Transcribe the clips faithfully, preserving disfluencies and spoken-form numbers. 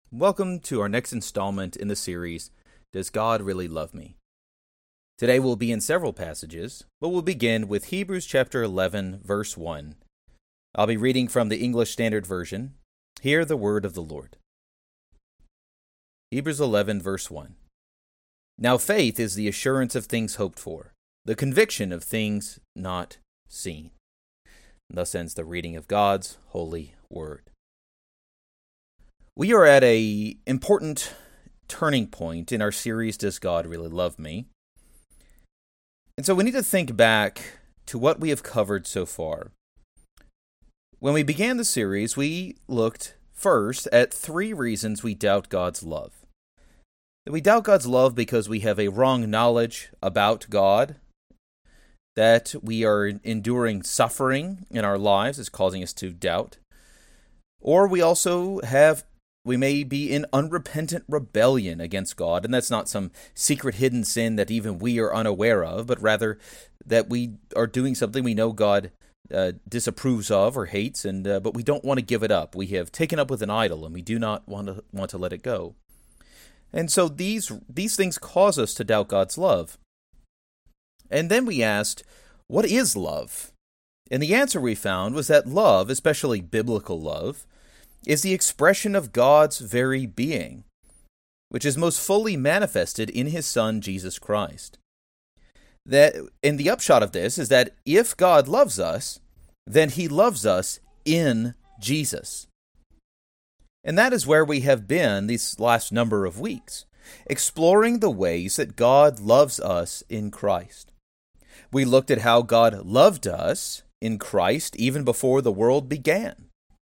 Welcome to our next installment in the series, Does God Really Love Me? Today we'll be in several passages, but we'll begin with Hebrews chapter eleven, verse one. I'll be reading from the English Standard Version. Hear the word of the Lord. Hebrews eleven, verse one. Now faith is the assurance of things hoped for, the conviction of things not seen. And thus ends the reading of God's holy word. We are at a important turning point in our series, Does God Really Love Me? And so we need to think back to what we have covered so far. When we began the series, we looked first at three reasons we doubt God's love. That we doubt God's love because we have a wrong knowledge about God, that we are enduring suffering in our lives is causing us to doubt, or we also have We may be in unrepentant rebellion against God, and that's not some secret hidden sin that even we are unaware of, but rather that we are doing something we know God uh, disapproves of or hates, and uh, but we don't want to give it up. We have taken up with an idol, and we do not want to want to let it go. And so these these things cause us to doubt God's love. And then we asked, what is love? And the answer we found was that love, especially biblical love, is the expression of God's very being, which is most fully manifested in His Son, Jesus Christ. That, and the upshot of this is that if God loves us, then He loves us in Jesus. And that is where we have been these last number of weeks, exploring the ways that God loves us in Christ. We looked at how God loved us in Christ even before the world began.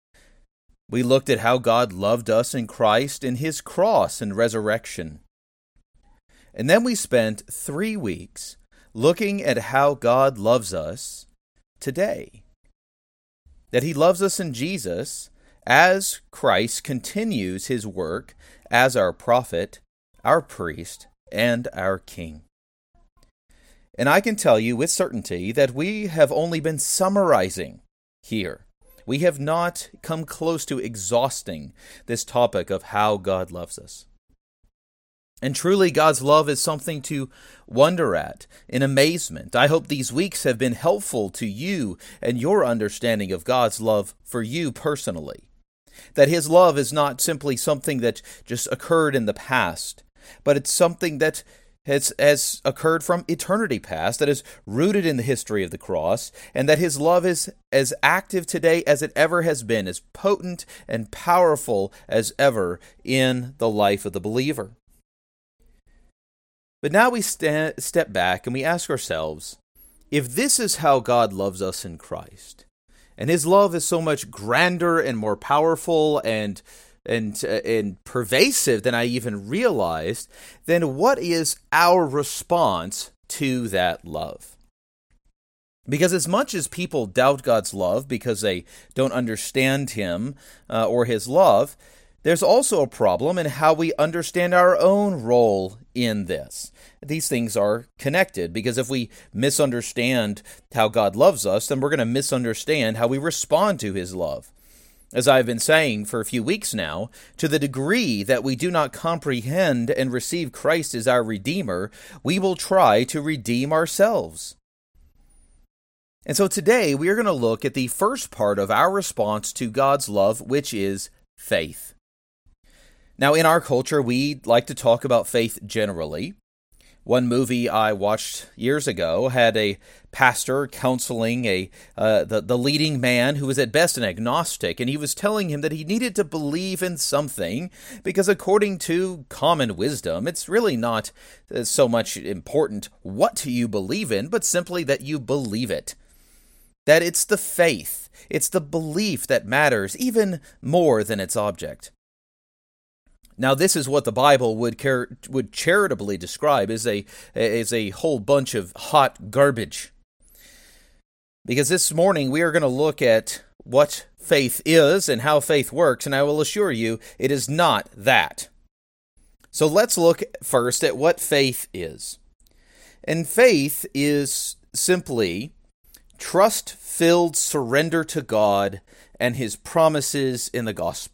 We looked at how God loved us in Christ in His cross and resurrection. And then we spent three weeks looking at how God loves us today. That He loves us in Jesus as Christ continues His work as our prophet, our priest, and our king. And I can tell you with certainty that we have only been summarizing here. We have not come close to exhausting this topic of how God loves us. And truly, God's love is something to wonder at in amazement. I hope these weeks have been helpful to you and your understanding of God's love for you personally. That His love is not simply something that just occurred in the past, but it's something that Has, has occurred from eternity past, that is rooted in the history of the cross, and that His love is as active today as it ever has been, as potent and powerful as ever in the life of the believer. But now we st- step back and we ask ourselves, if this is how God loves us in Christ, and His love is so much grander and more powerful and and uh, and pervasive than I even realized, then what is our response to that love? Because as much as people doubt God's love because they don't understand Him uh, or His love, there's also a problem in how we understand our own role in this. These things are connected, because if we misunderstand how God loves us, then we're going to misunderstand how we respond to His love. As I've been saying for a few weeks now, to the degree that we do not comprehend and receive Christ as our Redeemer, we will try to redeem ourselves. And so today we are going to look at the first part of our response to God's love, which is faith. Now, in our culture, we like to talk about faith generally. One movie I watched years ago had a pastor counseling a uh, the, the leading man who was at best an agnostic, and he was telling him that he needed to believe in something because according to common wisdom, it's really not so much important what you believe in, but simply that you believe it. That it's the faith, it's the belief that matters even more than its object. Now, this is what the Bible would char- would charitably describe as a as a whole bunch of hot garbage. Because this morning we are going to look at what faith is and how faith works, and I will assure you it is not that. So let's look first at what faith is. And faith is simply trust-filled surrender to God and His promises in the gospel.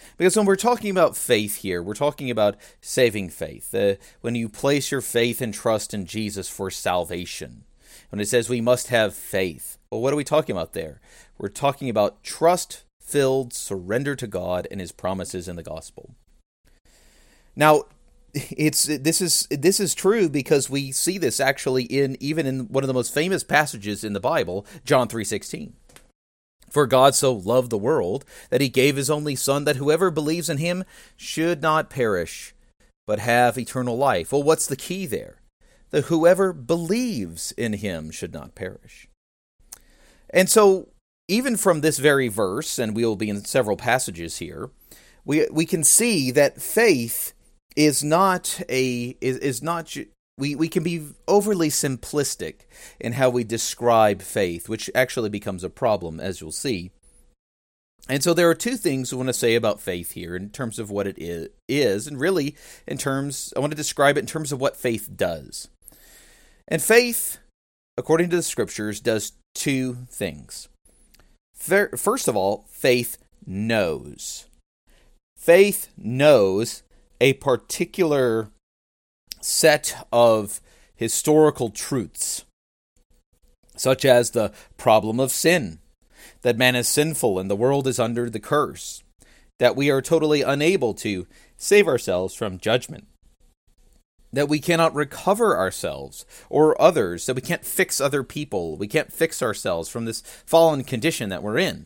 Because when we're talking about faith here, we're talking about saving faith. Uh, when you place your faith and trust in Jesus for salvation. When it says we must have faith. Well, what are we talking about there? We're talking about trust-filled surrender to God and his promises in the gospel. Now, it's this is this is true because we see this actually in even in one of the most famous passages in the Bible, John three sixteen. For God so loved the world that he gave his only Son, that whoever believes in him should not perish, but have eternal life. Well, what's the key there? That whoever believes in him should not perish. And so, even from this very verse, and we will be in several passages here, we we can see that faith is not a is, is not we we can be overly simplistic in how we describe faith, which actually becomes a problem, as you'll see. And so there are two things I want to say about faith here in terms of what it is, is and really in terms I want to describe it in terms of what faith does. And faith, according to the scriptures, does two things. First of all, faith knows. Faith knows a particular set of historical truths, such as the problem of sin, that man is sinful and the world is under the curse, that we are totally unable to save ourselves from judgment, that we cannot recover ourselves or others, that we can't fix other people, we can't fix ourselves from this fallen condition that we're in.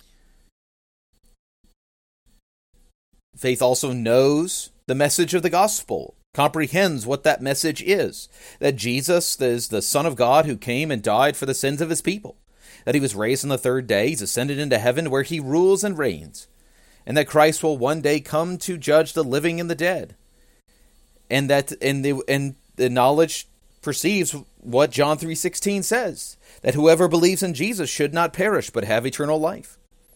Faith also knows the message of the gospel, comprehends what that message is, that Jesus is the Son of God who came and died for the sins of his people, that he was raised on the third day, he's ascended into heaven where he rules and reigns, and that Christ will one day come to judge the living and the dead, and that and the and the knowledge perceives what John three sixteen says, that whoever believes in Jesus should not perish but have eternal life.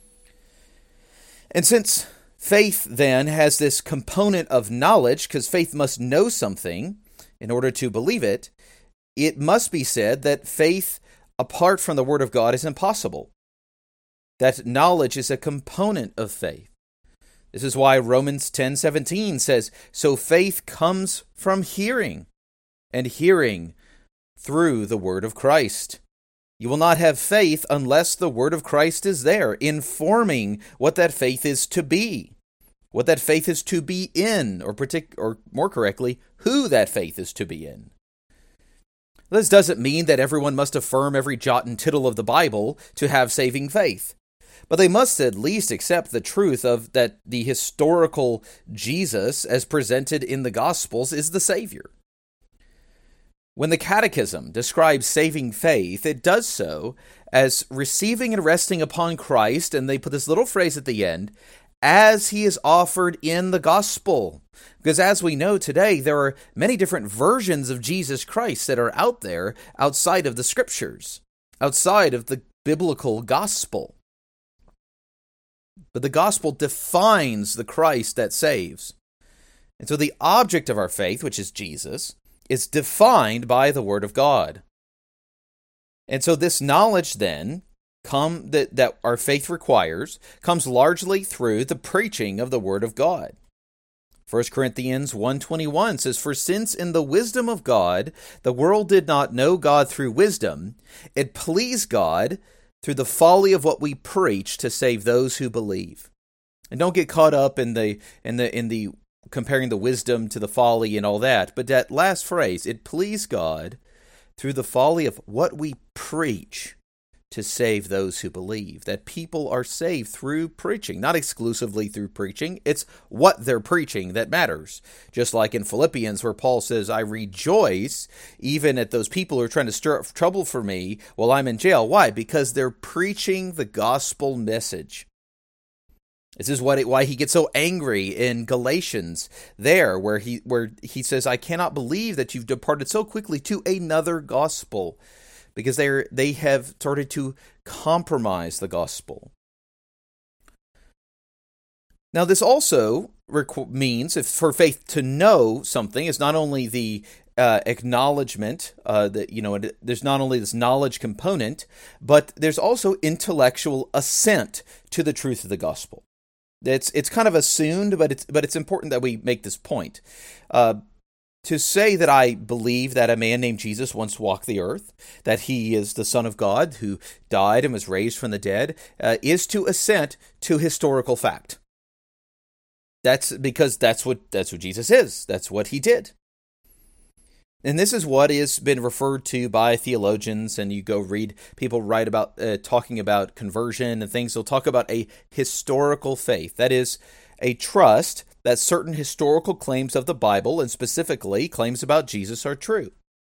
And since faith, then, has this component of knowledge, because faith must know something in order to believe it, it must be said that faith apart from the Word of God is impossible. That knowledge is a component of faith. This is why Romans ten seventeen says, so faith comes from hearing, and hearing through the Word of Christ. You will not have faith unless the Word of Christ is there, informing what that faith is to be, what that faith is to be in, or partic- or more correctly, who that faith is to be in. This doesn't mean that everyone must affirm every jot and tittle of the Bible to have saving faith, but they must at least accept the truth of that the historical Jesus, as presented in the Gospels, is the Savior. When the Catechism describes saving faith, it does so as receiving and resting upon Christ, and they put this little phrase at the end, as he is offered in the gospel. Because as we know today, there are many different versions of Jesus Christ that are out there outside of the scriptures, outside of the biblical gospel. But the gospel defines the Christ that saves. And so the object of our faith, which is Jesus, is defined by the Word of God. And so this knowledge then come that, that our faith requires comes largely through the preaching of the Word of God. First Corinthians one twenty-one says, for since in the wisdom of God the world did not know God through wisdom, it pleased God through the folly of what we preach to save those who believe. And don't get caught up in the in the in the comparing the wisdom to the folly and all that. But that last phrase, it pleased God through the folly of what we preach to save those who believe. That people are saved through preaching, not exclusively through preaching. It's what they're preaching that matters. Just like in Philippians where Paul says, I rejoice even at those people who are trying to stir up trouble for me while I'm in jail. Why? Because they're preaching the gospel message. This is what it, why he gets so angry in Galatians there, where he where he says, I cannot believe that you've departed so quickly to another gospel, because they they have started to compromise the gospel. Now, this also requ- means, if for faith to know something, is not only the uh, acknowledgement uh, that you know it, there's not only this knowledge component, but there's also intellectual assent to the truth of the gospel. It's it's kind of assumed, but it's but it's important that we make this point. Uh, to say that I believe that a man named Jesus once walked the earth, that he is the Son of God who died and was raised from the dead, uh, is to assent to historical fact. That's because that's what that's what Jesus is. That's what he did. And this is what has been referred to by theologians, and you go read people write about uh, talking about conversion and things. They'll talk about a historical faith. That is, a trust that certain historical claims of the Bible, and specifically claims about Jesus, are true.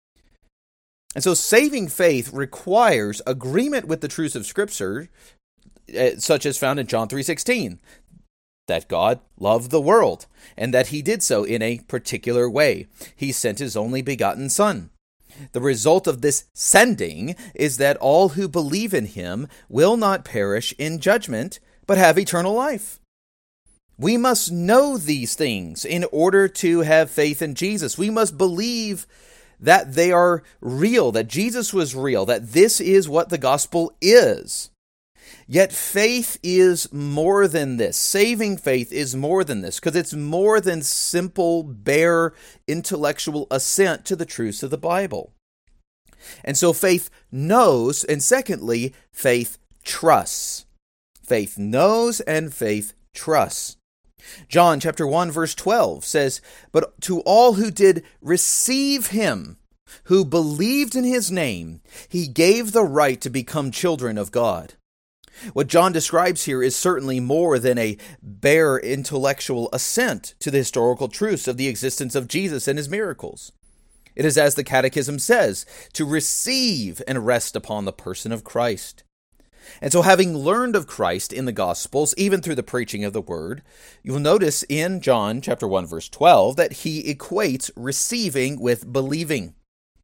And so saving faith requires agreement with the truths of Scripture, uh, such as found in John three sixteen. That God loved the world, and that he did so in a particular way. He sent his only begotten Son. The result of this sending is that all who believe in him will not perish in judgment, but have eternal life. We must know these things in order to have faith in Jesus. We must believe that they are real, that Jesus was real, that this is what the gospel is. Yet faith is more than this. Saving faith is more than this, because it's more than simple, bare, intellectual assent to the truths of the Bible. And so faith knows, and secondly, faith trusts. Faith knows and faith trusts. John chapter one, verse twelve says, "But to all who did receive him, who believed in his name, he gave the right to become children of God." What John describes here is certainly more than a bare intellectual assent to the historical truths of the existence of Jesus and his miracles. It is, as the Catechism says, to receive and rest upon the person of Christ. And so, having learned of Christ in the Gospels, even through the preaching of the Word, you will notice in John chapter one, verse twelve, that he equates receiving with believing.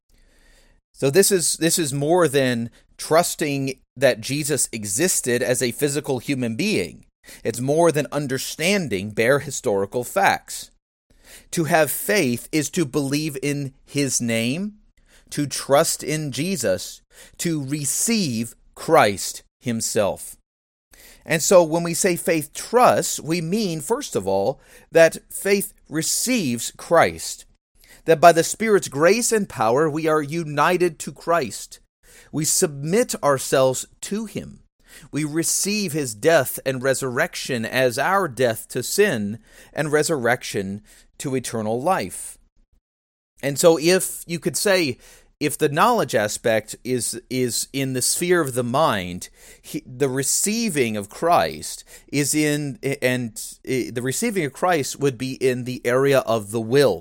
So this is this is more than trusting that Jesus existed as a physical human being. It's more than understanding bare historical facts. To have faith is to believe in his name, to trust in Jesus, to receive Christ himself. And so when we say faith trusts, we mean, first of all, that faith receives Christ. That by the Spirit's grace and power, we are united to Christ. We submit ourselves to him. We receive his death and resurrection as our death to sin and resurrection to eternal life. And so if you could say, if the knowledge aspect is is in the sphere of the mind, he, the receiving of Christ is in, and the receiving of Christ would be in the area of the will.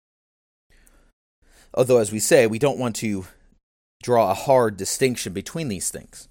Although, as we say, we don't want to draw a hard distinction between these things.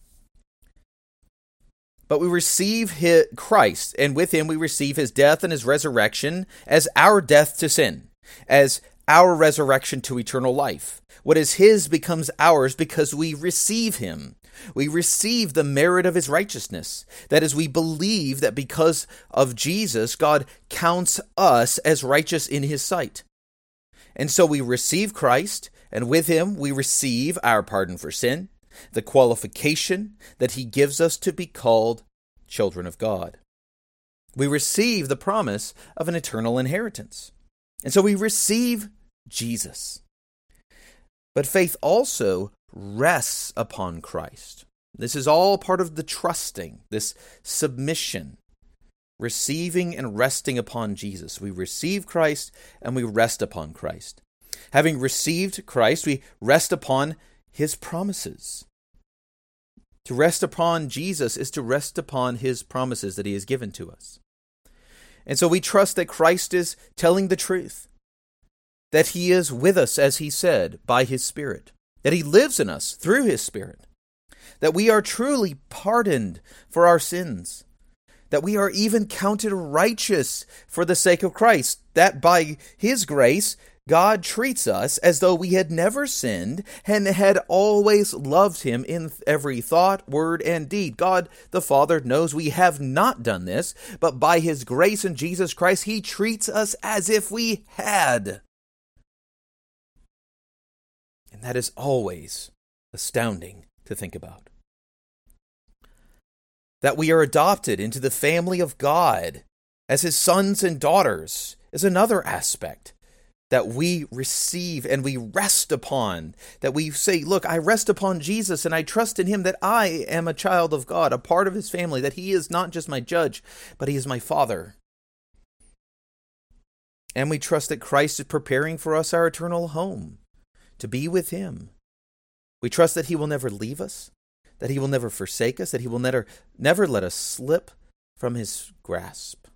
But we receive his, Christ, and with him we receive his death and his resurrection as our death to sin, as our resurrection to eternal life. What is his becomes ours because we receive him. We receive the merit of his righteousness. That is, we believe that because of Jesus, God counts us as righteous in his sight. And so we receive Christ, and with him we receive our pardon for sin, the qualification that he gives us to be called children of God. We receive the promise of an eternal inheritance. And so we receive Jesus. But faith also rests upon Christ. This is all part of the trusting, this submission, receiving and resting upon Jesus. We receive Christ and we rest upon Christ. Having received Christ, we rest upon his promises. To rest upon Jesus is to rest upon his promises that he has given to us. And so we trust that Christ is telling the truth, that he is with us, as he said, by his Spirit, that he lives in us through his Spirit, that we are truly pardoned for our sins, that we are even counted righteous for the sake of Christ, that by his grace, God treats us as though we had never sinned and had always loved him in every thought, word, and deed. God the Father knows we have not done this, but by his grace in Jesus Christ, he treats us as if we had. And that is always astounding to think about. That we are adopted into the family of God as his sons and daughters is another aspect that we receive and we rest upon. That we say, look, I rest upon Jesus and I trust in him that I am a child of God, a part of his family, that he is not just my judge, but he is my father. And we trust that Christ is preparing for us our eternal home, to be with him. We trust that he will never leave us, that he will never forsake us, that he will never, never let us slip from his grasp.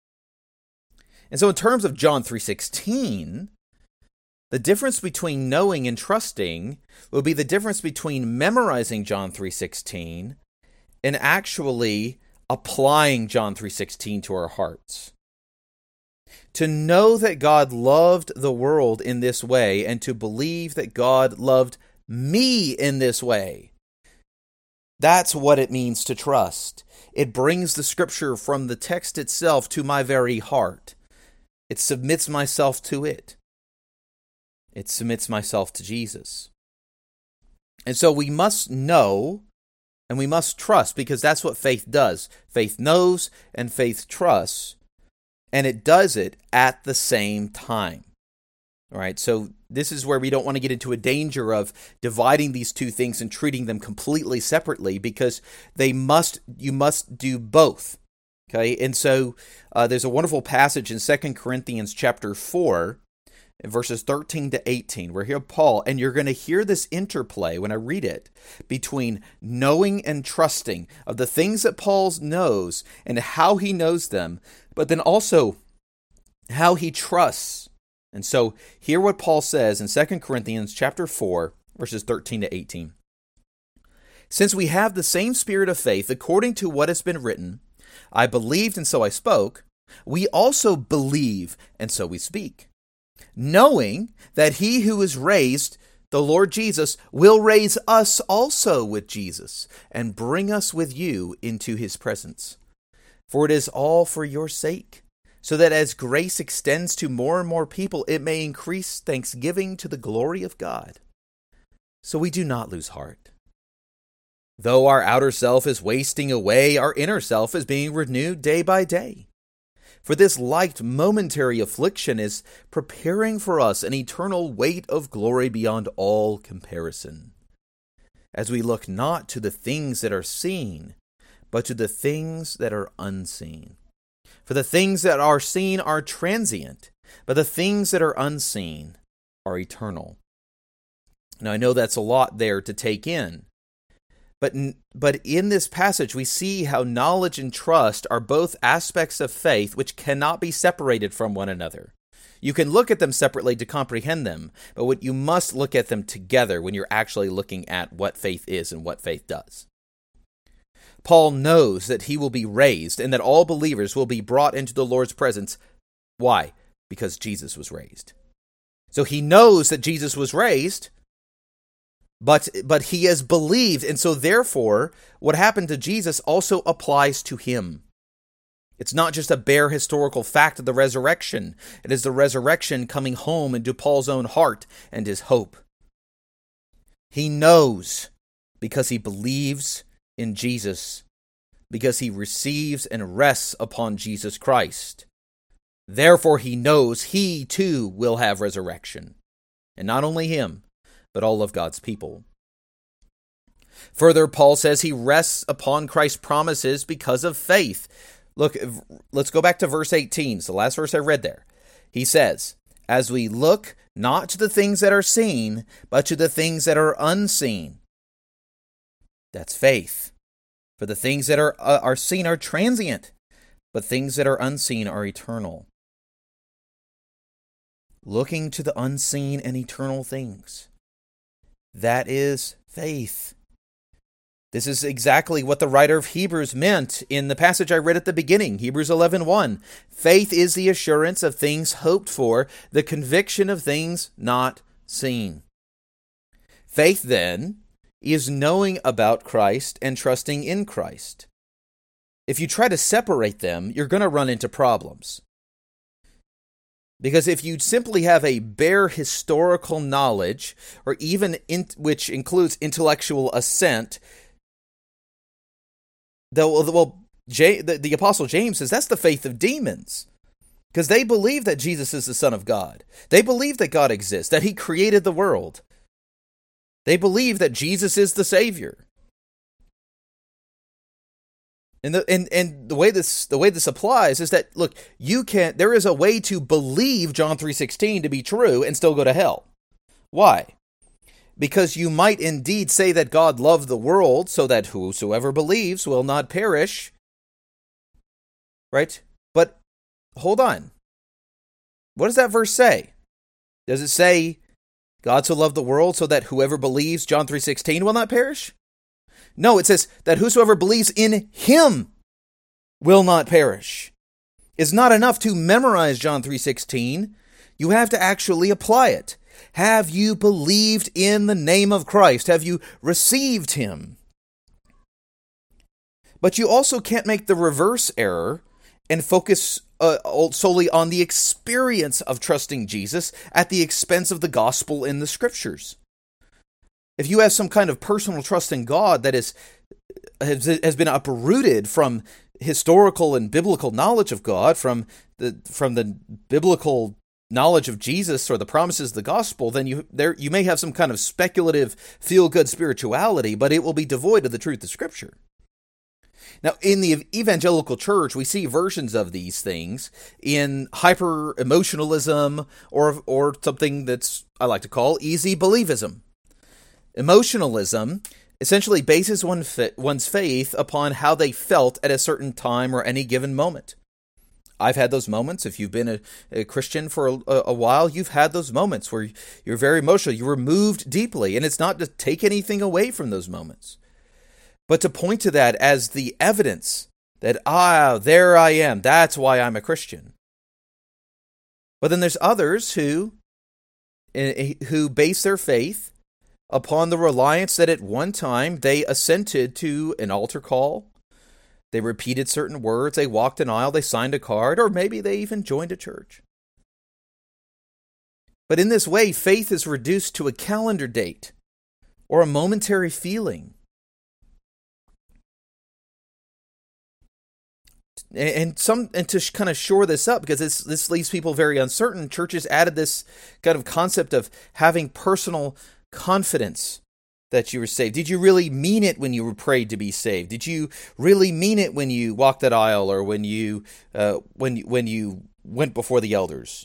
And so in terms of John three sixteen, the difference between knowing and trusting will be the difference between memorizing John three sixteen and actually applying John three sixteen to our hearts. To know that God loved the world in this way and to believe that God loved me in this way. That's what it means to trust. It brings the scripture from the text itself to my very heart. It submits myself to it. It submits myself to Jesus. And so we must know and we must trust, because that's what faith does. Faith knows and faith trusts. And it does it at the same time. All right, so this is where we don't want to get into a danger of dividing these two things and treating them completely separately, because they must, you must do both. Okay, and so uh, there's a wonderful passage in Second Corinthians chapter four, verses thirteen to eighteen, where here Paul, and you're going to hear this interplay when I read it, between knowing and trusting of the things that Paul knows and how he knows them, but then also how he trusts. And so hear what Paul says in Second Corinthians chapter four, verses thirteen to eighteen. Since we have the same spirit of faith, according to what has been written, I believed and so I spoke, we also believe and so we speak, knowing that he who is raised, the Lord Jesus, will raise us also with Jesus and bring us with you into his presence. For it is all for your sake, so that as grace extends to more and more people, it may increase thanksgiving to the glory of God. So we do not lose heart. Though our outer self is wasting away, our inner self is being renewed day by day. For this light momentary affliction is preparing for us an eternal weight of glory beyond all comparison, as we look not to the things that are seen, but to the things that are unseen. For the things that are seen are transient, but the things that are unseen are eternal. Now, I know that's a lot there to take in, but, but in this passage we see how knowledge and trust are both aspects of faith which cannot be separated from one another. You can look at them separately to comprehend them, but what you must look at them together when you're actually looking at what faith is and what faith does. Paul knows that he will be raised and that all believers will be brought into the Lord's presence. Why? Because Jesus was raised. So he knows that Jesus was raised, but, but he has believed. And so therefore, what happened to Jesus also applies to him. It's not just a bare historical fact of the resurrection. It is the resurrection coming home into Paul's own heart and his hope. He knows because he believes in Jesus, because he receives and rests upon Jesus Christ. Therefore he knows he too will have resurrection. And not only him, but all of God's people. Further, Paul says he rests upon Christ's promises because of faith. Look, let's go back to verse eighteen. It's the last verse I read there. He says, as we look not to the things that are seen, but to the things that are unseen. That's faith. For the things that are, uh, are seen are transient, but things that are unseen are eternal. Looking to the unseen and eternal things. That is faith. This is exactly what the writer of Hebrews meant in the passage I read at the beginning, Hebrews eleven one. Faith is the assurance of things hoped for, the conviction of things not seen. Faith, then, is knowing about Christ and trusting in Christ. If you try to separate them, you're going to run into problems. Because if you simply have a bare historical knowledge, or even in, which includes intellectual assent, the, well, J, the, the Apostle James says that's the faith of demons. Because they believe that Jesus is the Son of God. They believe that God exists, that he created the world. They believe that Jesus is the Savior. And the and, and the way this the way this applies is that, look, you can't there is a way to believe John three sixteen to be true and still go to hell. Why? Because you might indeed say that God loved the world so that whosoever believes will not perish. Right? But hold on. What does that verse say? Does it say God so loved the world so that whoever believes John three sixteen will not perish? No, it says that whosoever believes in him will not perish. It's not enough to memorize John three sixteen. You have to actually apply it. Have you believed in the name of Christ? Have you received him? But you also can't make the reverse error and focus uh, solely on the experience of trusting Jesus at the expense of the gospel in the scriptures. If you have some kind of personal trust in God that is has, has been uprooted from historical and biblical knowledge of God, from the from the biblical knowledge of Jesus or the promises of the gospel, then you there you may have some kind of speculative, feel-good spirituality, but it will be devoid of the truth of Scripture. Now, in the evangelical church, we see versions of these things in hyper-emotionalism or or something that's I like to call easy believism. Emotionalism essentially bases one fa- one's faith upon how they felt at a certain time or any given moment. I've had those moments. If you've been a, a Christian for a, a while, you've had those moments where you're very emotional. You were moved deeply, and it's not to take anything away from those moments, but to point to that as the evidence that, ah, there I am. That's why I'm a Christian. But then there's others who, who base their faith upon the reliance that at one time they assented to an altar call, they repeated certain words, they walked an aisle, they signed a card, or maybe they even joined a church. But in this way, faith is reduced to a calendar date or a momentary feeling. And some and to kind of shore this up, because this this leaves people very uncertain, churches added this kind of concept of having personal confidence that you were saved. Did you really mean it when you were prayed to be saved? Did you really mean it when you walked that aisle or when you uh, when when you went before the elders?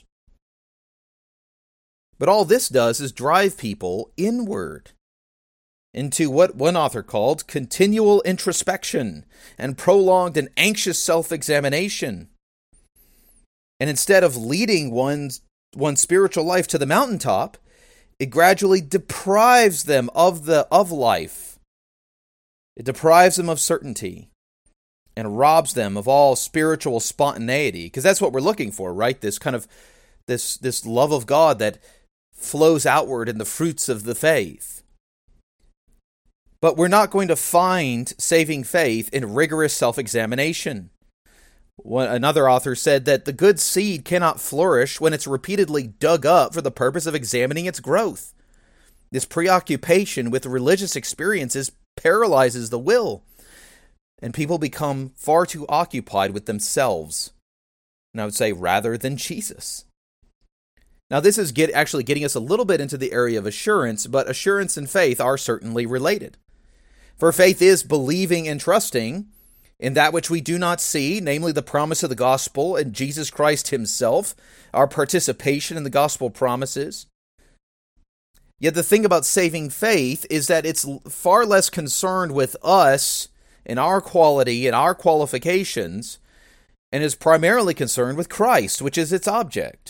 But all this does is drive people inward into what one author called continual introspection and prolonged and anxious self-examination. And instead of leading one's one's spiritual life to the mountaintop, it gradually deprives them of the of life. It deprives them of certainty and robs them of all spiritual spontaneity, because that's what we're looking for, right? This kind of this this love of God that flows outward in the fruits of the faith. But we're not going to find saving faith in rigorous self-examination. One, another author said that the good seed cannot flourish when it's repeatedly dug up for the purpose of examining its growth. This preoccupation with religious experiences paralyzes the will, and people become far too occupied with themselves, and I would say rather than Jesus. Now, this is get, actually getting us a little bit into the area of assurance, but assurance and faith are certainly related. For faith is believing and trusting in that which we do not see, namely the promise of the gospel and Jesus Christ himself, our participation in the gospel promises. Yet the thing about saving faith is that it's far less concerned with us and our quality and our qualifications, and is primarily concerned with Christ, which is its object.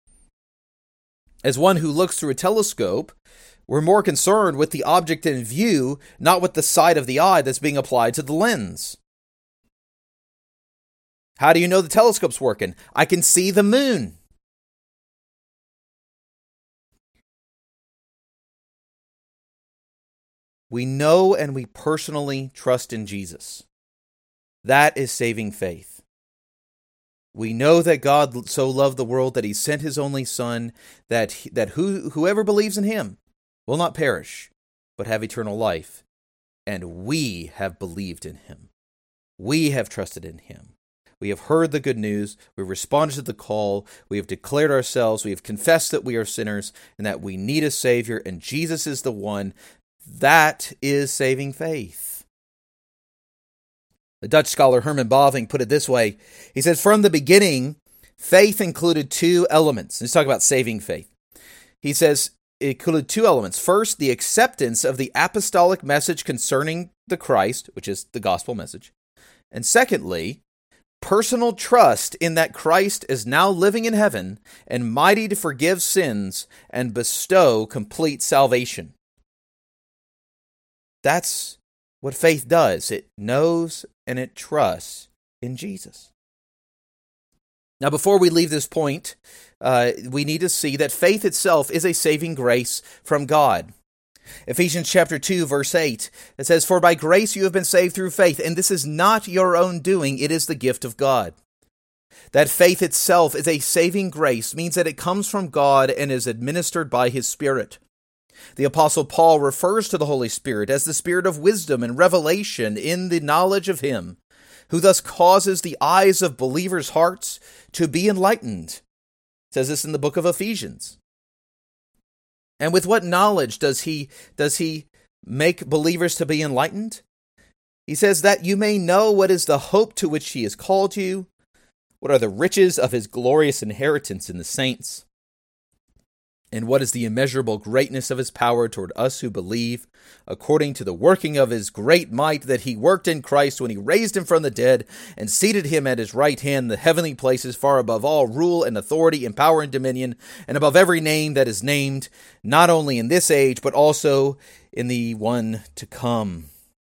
As one who looks through a telescope, we're more concerned with the object in view, not with the side of the eye that's being applied to the lens. How do you know the telescope's working? I can see the moon. We know and we personally trust in Jesus. That is saving faith. We know that God so loved the world that he sent his only Son, that, he, that who, whoever believes in him will not perish, but have eternal life. And we have believed in him. We have trusted in him. We have heard the good news. We have responded to the call. We have declared ourselves. We have confessed that we are sinners and that we need a Savior, and Jesus is the one. That is saving faith. The Dutch scholar Herman Bavinck put it this way. He says, from the beginning, faith included two elements. He's talking about saving faith. He says it included two elements. First, the acceptance of the apostolic message concerning the Christ, which is the gospel message. And secondly, personal trust in that Christ is now living in heaven and mighty to forgive sins and bestow complete salvation. That's what faith does. It knows and it trusts in Jesus. Now, before we leave this point, uh, we need to see that faith itself is a saving grace from God. Ephesians chapter two, verse eight, it says, for by grace you have been saved through faith, and this is not your own doing, it is the gift of God. That faith itself is a saving grace means that it comes from God and is administered by his Spirit. The Apostle Paul refers to the Holy Spirit as the Spirit of wisdom and revelation in the knowledge of him, who thus causes the eyes of believers' hearts to be enlightened. It says this in the book of Ephesians. And with what knowledge does he does he make believers to be enlightened? He says that you may know what is the hope to which he has called you, what are the riches of his glorious inheritance in the saints, and what is the immeasurable greatness of his power toward us who believe, according to the working of his great might that he worked in Christ when he raised him from the dead and seated him at his right hand in the heavenly places far above all rule and authority and power and dominion, and above every name that is named, not only in this age, but also in the one to come.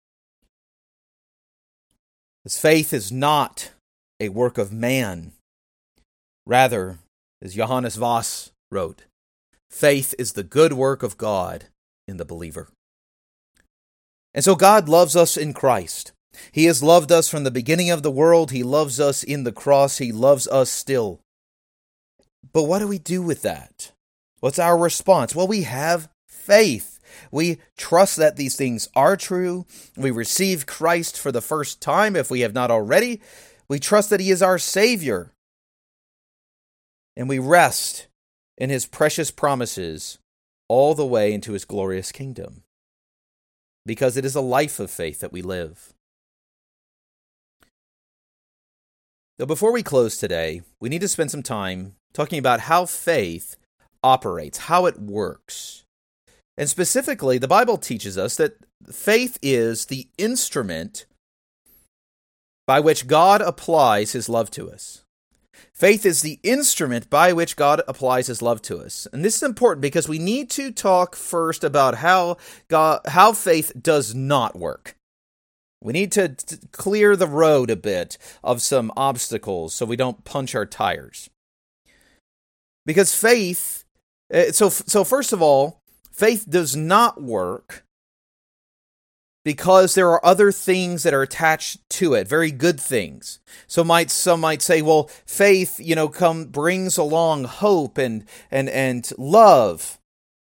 This faith is not a work of man. Rather, as Johannes Vos wrote, faith is the good work of God in the believer. And so God loves us in Christ. He has loved us from the beginning of the world. He loves us in the cross. He loves us still. But what do we do with that? What's our response? Well, we have faith. We trust that these things are true. We receive Christ for the first time, if we have not already. We trust that he is our Savior. And we rest in his precious promises all the way into his glorious kingdom, because it is a life of faith that we live. Now, before we close today, we need to spend some time talking about how faith operates, how it works. And specifically, the Bible teaches us that faith is the instrument by which God applies his love to us. Faith is the instrument by which God applies his love to us. And this is important because we need to talk first about how God, how faith does not work. We need to t- clear the road a bit of some obstacles so we don't punch our tires. Because faith, so, so first of all, faith does not work because there are other things that are attached to it, very good things. So might some might say, well, faith, you know, come brings along hope and and and love.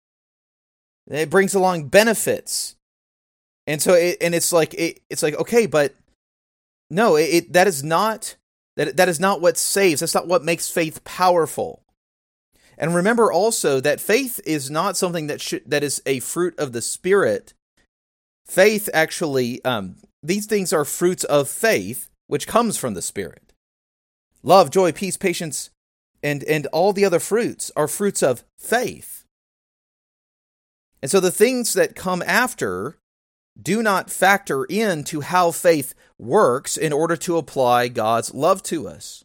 It brings along benefits, and so it, and it's like it, it's like okay, but no, it, it that is not that that is not what saves. That's not what makes faith powerful. And remember also that faith is not something that should that is a fruit of the Spirit. Faith actually, um, these things are fruits of faith, which comes from the Spirit. Love, joy, peace, patience, and, and all the other fruits are fruits of faith. And so the things that come after do not factor into how faith works in order to apply God's love to us.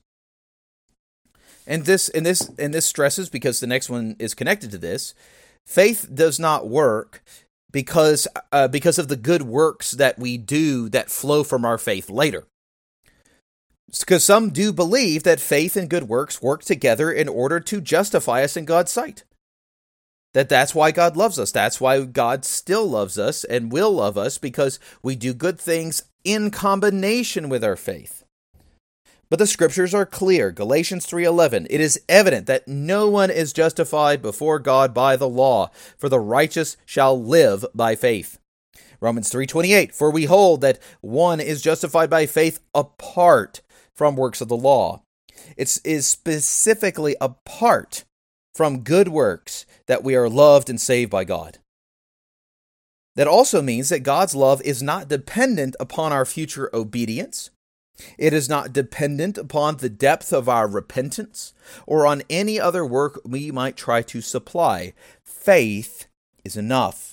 And this, and this, and this stresses, because the next one is connected to this, faith does not work because uh, because of the good works that we do that flow from our faith later. Because some do believe that faith and good works work together in order to justify us in God's sight. That that's why God loves us. That's why God still loves us and will love us, because we do good things in combination with our faith. But the scriptures are clear. Galatians three eleven, it is evident that no one is justified before God by the law, for the righteous shall live by faith. Romans three twenty-eight, for we hold that one is justified by faith apart from works of the law. It is specifically apart from good works that we are loved and saved by God. That also means that God's love is not dependent upon our future obedience. It is not dependent upon the depth of our repentance or on any other work we might try to supply. Faith is enough.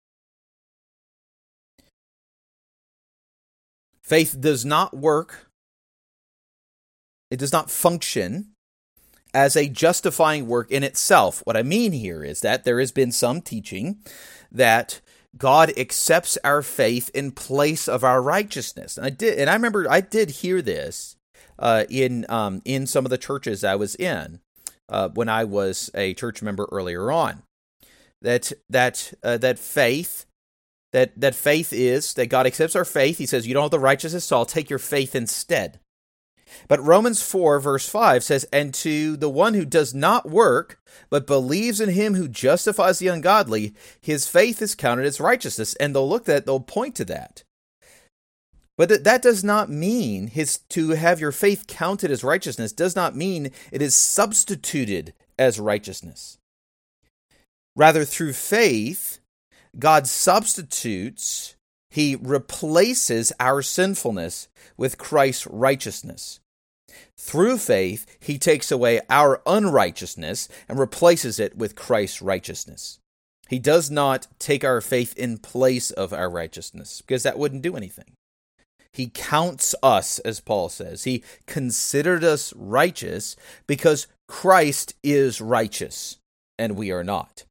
Faith does not work. It does not function as a justifying work in itself. What I mean here is that there has been some teaching that God accepts our faith in place of our righteousness. And I did, and I remember I did hear this uh, in um, in some of the churches I was in uh, when I was a church member earlier on. That that uh, that faith that that faith is that God accepts our faith. He says, "You don't have the righteousness, so I'll take your faith instead." But Romans four, verse five says, and to the one who does not work, but believes in him who justifies the ungodly, his faith is counted as righteousness. And they'll look at that, they'll point to that. But th- that does not mean his to have your faith counted as righteousness does not mean it is substituted as righteousness. Rather, through faith, God substitutes, he replaces our sinfulness with Christ's righteousness. Through faith, he takes away our unrighteousness and replaces it with Christ's righteousness. He does not take our faith in place of our righteousness, because that wouldn't do anything. He counts us, as Paul says. He considered us righteous because Christ is righteous, and we are not.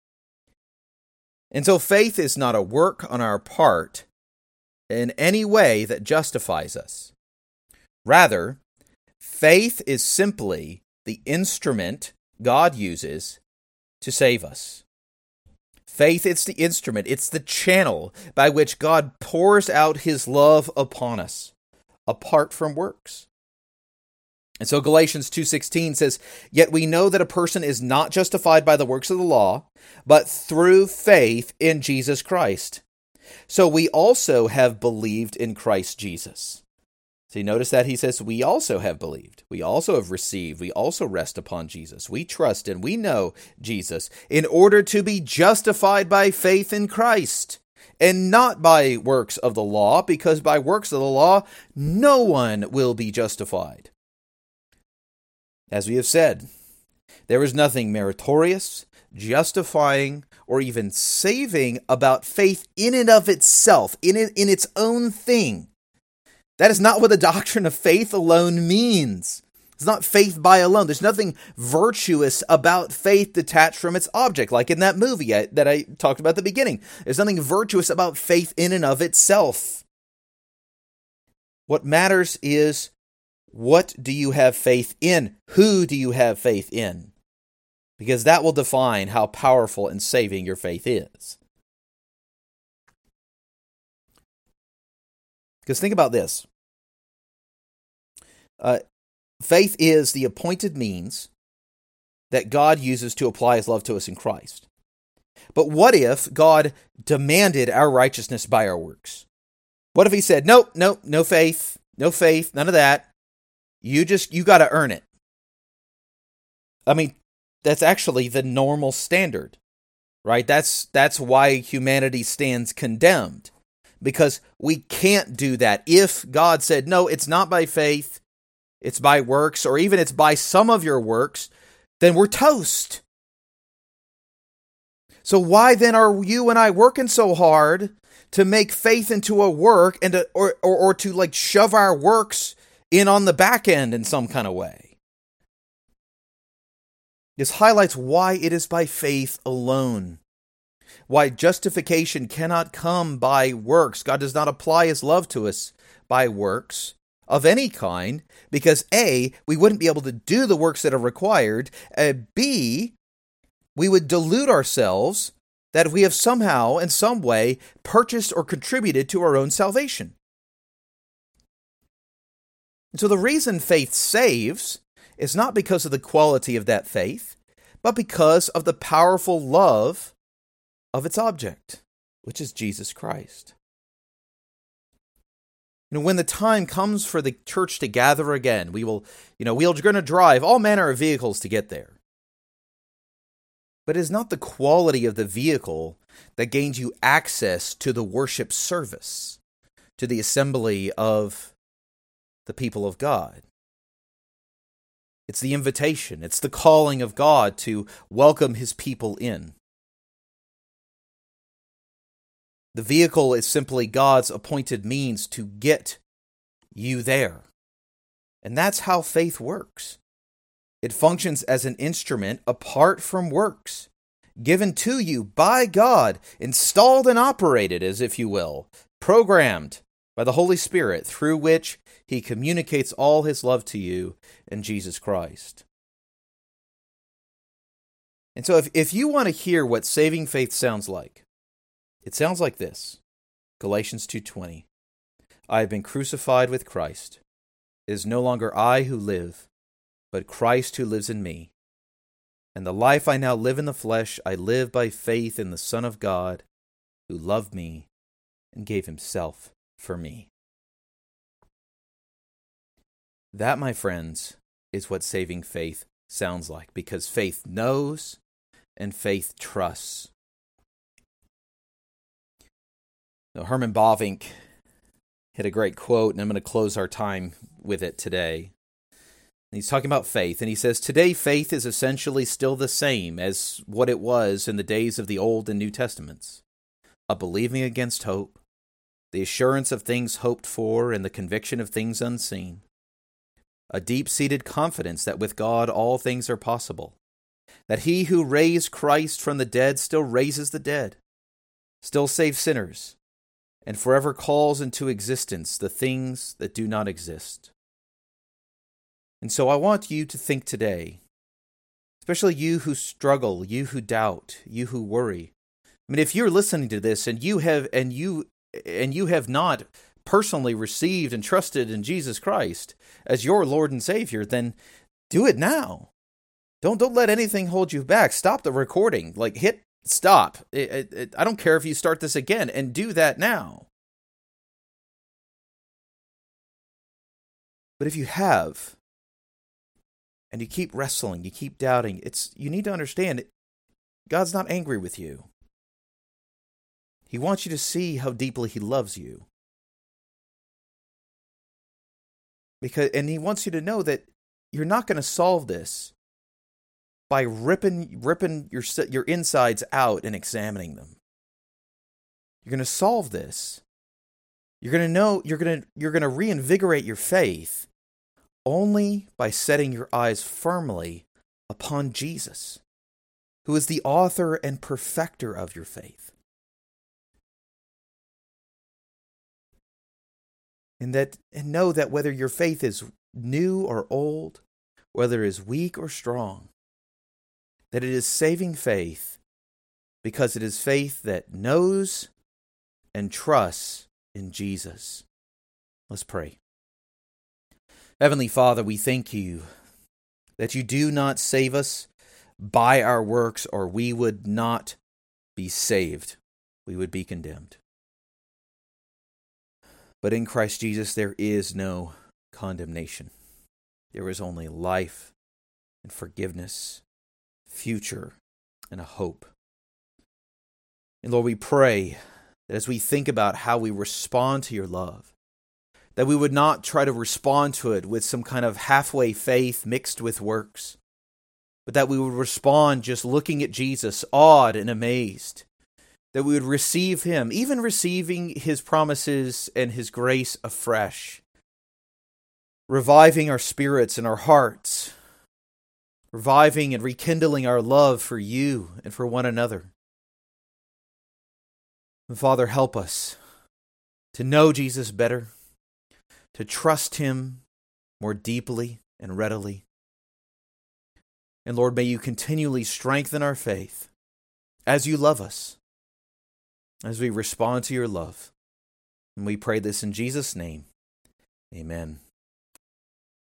And so faith is not a work on our part in any way that justifies us. Rather, faith is simply the instrument God uses to save us. Faith is the instrument, it's the channel by which God pours out his love upon us, apart from works. And so Galatians two sixteen says, yet we know that a person is not justified by the works of the law, but through faith in Jesus Christ. So we also have believed in Christ Jesus. So you notice that he says, we also have believed. We also have received. We also rest upon Jesus. We trust and we know Jesus in order to be justified by faith in Christ and not by works of the law, because by works of the law, no one will be justified. As we have said, there is nothing meritorious, justifying, or even saving about faith in and of itself, in it, in its own thing. That is not what the doctrine of faith alone means. It's not faith by alone. There's nothing virtuous about faith detached from its object, like in that movie I, that I talked about at the beginning. There's nothing virtuous about faith in and of itself. What matters is, what do you have faith in? Who do you have faith in? Because that will define how powerful and saving your faith is. Because think about this. Uh, faith is the appointed means that God uses to apply his love to us in Christ. But what if God demanded our righteousness by our works? What if he said, nope, nope, no faith, no faith, none of that. You just, you got to earn it. I mean, that's actually the normal standard, right? That's, that's why humanity stands condemned. Because we can't do that. If God said, no, it's not by faith, it's by works, or even it's by some of your works, then we're toast. So why then are you and I working so hard to make faith into a work and to, or, or or to like shove our works in on the back end in some kind of way? This highlights why it is by faith alone. Why justification cannot come by works. God does not apply his love to us by works of any kind, because A, we wouldn't be able to do the works that are required, and B, we would delude ourselves that we have somehow, in some way, purchased or contributed to our own salvation. And so the reason faith saves is not because of the quality of that faith, but because of the powerful love of its object. which is Jesus Christ. You know, when the time comes for the church to gather again, we will, you know, we're going to drive all manner of vehicles to get there. But it is not the quality of the vehicle that gains you access to the worship service, to the assembly of the people of God. It's the invitation. It's the calling of God to welcome his people in. The vehicle is simply God's appointed means to get you there. And that's how faith works. It functions as an instrument apart from works, given to you by God, installed and operated, as if you will, programmed by the Holy Spirit, through which he communicates all his love to you in Jesus Christ. And so if, if you want to hear what saving faith sounds like, it sounds like this. Galatians two twenty. I have been crucified with Christ. It is no longer I who live, but Christ who lives in me. And the life I now live in the flesh, I live by faith in the Son of God, who loved me and gave himself for me. That, my friends, is what saving faith sounds like, because faith knows and faith trusts. Now, Herman Bavinck had a great quote, and I'm going to close our time with it today. He's talking about faith, and he says, today faith is essentially still the same as what it was in the days of the Old and New Testaments. A believing against hope, the assurance of things hoped for, and the conviction of things unseen. A deep-seated confidence that with God all things are possible, that he who raised Christ from the dead still raises the dead, still saves sinners, and forever calls into existence the things that do not exist. And so I want you to think today, especially you who struggle, you who doubt, you who worry. I mean, if you're listening to this and you have and you and you have not personally received and trusted in Jesus Christ as your Lord and Savior, then do it now. Don't don't let anything hold you back. Stop the recording. Like hit stop. It, it, it, I don't care if you start this again, and do that now. But if you have, and you keep wrestling, you keep doubting, it's you need to understand, God's not angry with you. He wants you to see how deeply he loves you. Because, and he wants you to know that you're not going to solve this by ripping ripping your your insides out and examining them. You're going to solve this. You're going to know you're going to you're going to reinvigorate your faith only by setting your eyes firmly upon Jesus, who is the author and perfecter of your faith. And that and know that whether your faith is new or old, whether it is weak or strong, that it is saving faith because it is faith that knows and trusts in Jesus. Let's pray. Heavenly Father, we thank you that you do not save us by our works, or we would not be saved. We would be condemned. But in Christ Jesus, there is no condemnation. There is only life and forgiveness, future, and a hope. And Lord, we pray that as we think about how we respond to your love, that we would not try to respond to it with some kind of halfway faith mixed with works, but that we would respond just looking at Jesus, awed and amazed, that we would receive him, even receiving his promises and his grace afresh, reviving our spirits and our hearts, reviving and rekindling our love for you and for one another. And Father, help us to know Jesus better, to trust him more deeply and readily. And Lord, may you continually strengthen our faith as you love us, as we respond to your love. And we pray this in Jesus' name. Amen.